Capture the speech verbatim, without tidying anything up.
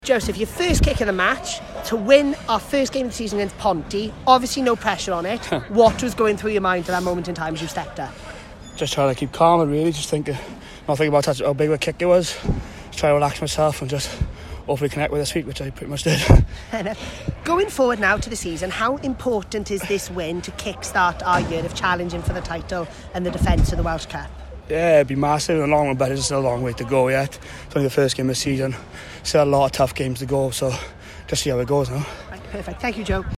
Joseph, your first kick of the match to win our first game of the season against Ponty. Obviously no pressure on it. What was going through your mind at that moment in time as you stepped there? Just trying to keep calm and really just think, not think about how big of a kick it was. Just try to relax myself and just hopefully connect with this week, which I pretty much did. Going forward now to the season, how important is this win to kickstart our year of challenging for the title and the defence of the Welsh Cup? Yeah, it'd be massive in the long run, but it's still a long way to go yet. It's only the first game of the season. Still a lot of tough games to go, so just see how it goes now. Right, perfect. Thank you, Joe.